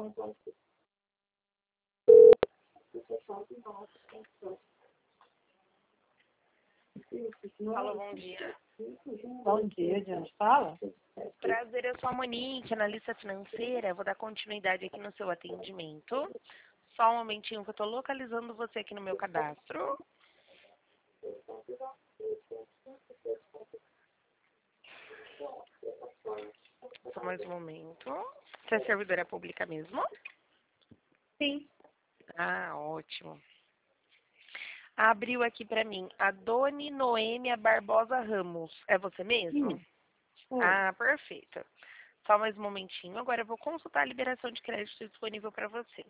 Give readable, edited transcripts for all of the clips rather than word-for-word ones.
Alô, bom dia. Bom dia, de onde fala? Prazer, eu sou a Monique, analista financeira. Vou dar continuidade aqui no seu atendimento. Só um momentinho que eu estou localizando você aqui no meu cadastro. Só mais um momento. Você é servidora pública mesmo? Sim. Ah, ótimo. Abriu aqui para mim a Doni Noêmia Barbosa Ramos. É você mesmo? Ah, perfeito. Só mais um momentinho. Agora eu vou consultar a liberação de crédito disponível para você.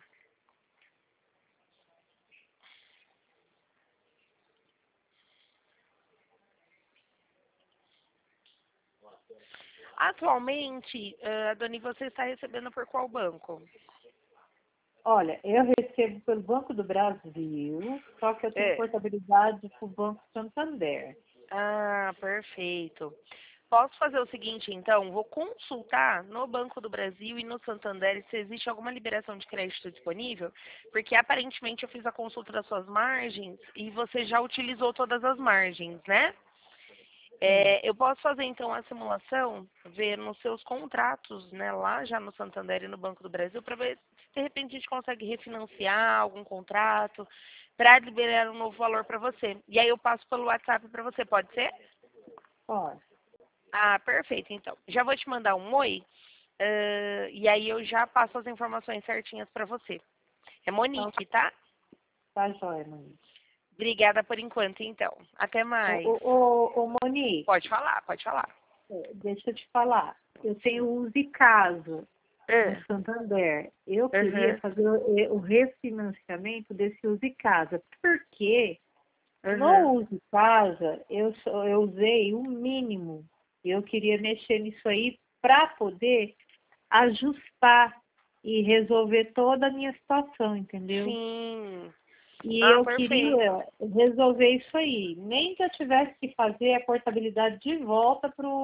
Atualmente, Doni, você está recebendo por qual banco? Olha, eu recebo pelo Banco do Brasil, só que eu tenho portabilidade para o Banco Santander. Ah, perfeito. Posso fazer o seguinte, então? Vou consultar no Banco do Brasil e no Santander se existe alguma liberação de crédito disponível, porque aparentemente eu fiz a consulta das suas margens e você já utilizou todas as margens, né? Eu posso fazer então a simulação, ver nos seus contratos, né, lá já no Santander e no Banco do Brasil, para ver se de repente a gente consegue refinanciar algum contrato para liberar um novo valor para você. E aí eu passo pelo WhatsApp para você, pode ser? Pode. Ah, perfeito, então. Já vou te mandar um oi, e aí eu já passo as informações certinhas para você. É Monique, tá? Tá joia, Monique. Obrigada por enquanto, então. Até mais. Monique, Pode falar, pode falar. deixa eu te falar. Eu tenho uso e caso no Santander. Eu queria fazer o refinanciamento desse uso e casa. Porque no uso e casa, eu usei o mínimo. Eu queria mexer nisso aí para poder ajustar e resolver toda a minha situação, entendeu? Sim. E Ah, eu perfeito. queria resolver isso aí. Nem que eu tivesse que fazer a portabilidade de volta pro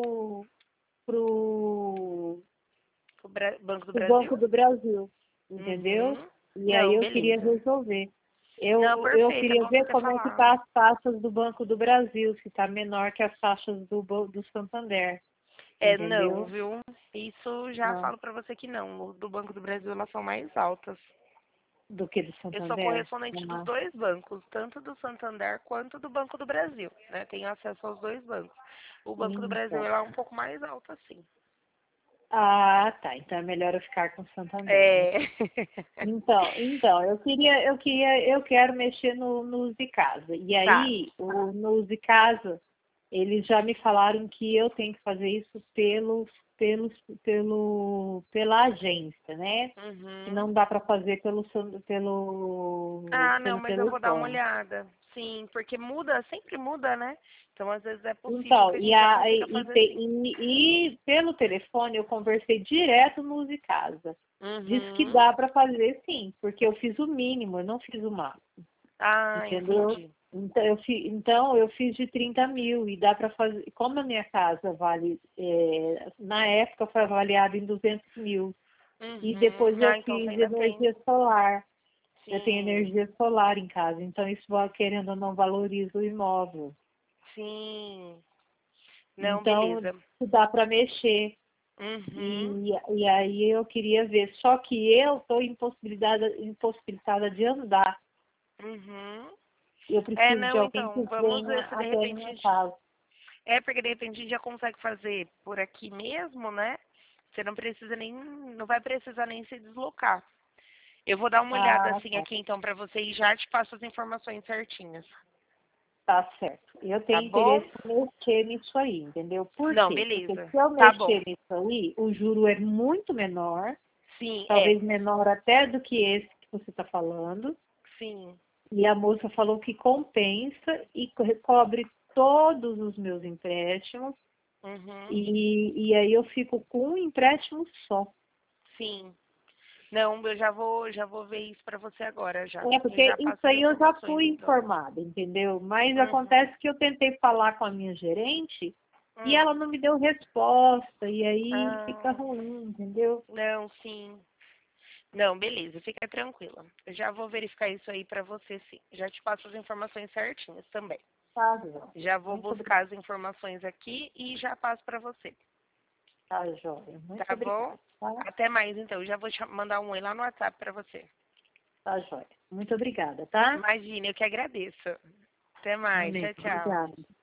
Banco do Banco Brasil? do Brasil, entendeu? Uhum. E aí Não, eu queria beleza. resolver. Não, Eu perfeito, é queria bom ver você como é que falar. tá as taxas do Banco do Brasil, se está menor que as taxas do Santander, Não, entendeu? viu? Isso já Não, falo pra você que não. O do Banco do Brasil, elas são mais altas. do que do Eu sou Santander. correspondente dos dois bancos, tanto do Santander quanto do Banco do Brasil, né? Tenho acesso aos dois bancos. O Banco do Brasil, Então. ela é um pouco mais alta, sim. Ah, tá. Então é melhor eu ficar com o Santander. É. Então, eu quero mexer no Use Casa. E Tá. aí, no Use Casa, eles já me falaram que eu tenho que fazer isso pela agência, né? Que Uhum. não dá para fazer pelo Ah, não, mas eu vou dar uma telefone. olhada. Sim, porque muda, sempre muda, né? Então, às vezes é possível que Então, a gente já consiga fazer sim. e pelo telefone eu conversei direto no Use Casa. Disse que Uhum. dá para fazer sim, porque eu fiz o mínimo, eu não fiz o máximo. Ah, Entendeu? entendi. Então eu fiz de 30 mil e dá para fazer. Como a minha casa vale, na época foi avaliada em 200 mil. E depois Uhum. eu Ah, então você fiz ainda tem. energia solar. Eu tenho Sim, energia solar em casa, então isso, querendo ou não, valoriza o imóvel. sim. Não, Então, beleza. dá para mexer. Uhum. E aí eu queria ver. Só que eu estou impossibilitada de andar. Uhum. Eu preciso de Não, alguém que então, vamos venha ver se de até a repente. minha casa. Porque de repente a gente já consegue fazer por aqui mesmo, né? Você não precisa nem. Não vai precisar nem se deslocar. Eu vou dar uma olhada Ah, assim tá. aqui então pra você e já te passo as informações certinhas. Tá certo. Eu Tá tenho bom? interesse em mexer nisso aí, entendeu? Por Não, quê? Porque beleza. se eu Tá bom. mexer nisso aí, o juro é muito menor, Sim, talvez menor até do que esse que você está falando. Sim. E a moça falou que compensa e cobre todos os meus empréstimos. Uhum. E aí eu fico com um empréstimo só. Sim. Não, eu já vou ver isso pra você agora já. E Porque já isso passo as aí eu já informações fui então. informada, entendeu? Mas Uhum. acontece que eu tentei falar com a minha gerente e Hum. ela não me deu resposta, e aí fica Ah, ruim, entendeu? não, sim. Não, beleza, fica tranquila. Eu já vou verificar isso aí para você, sim. Já te passo as informações certinhas também. Tá, Joia. Já vou Muito buscar as informações aqui e já passo para você. Tá, Joia. Muito Tá obrigada. bom? Tá? Até mais, então. Já vou te mandar um oi lá no WhatsApp para você. Tá, Joia. Muito obrigada, tá? Imagina, eu que agradeço. Até mais. Amém. Tchau, tchau. Obrigada.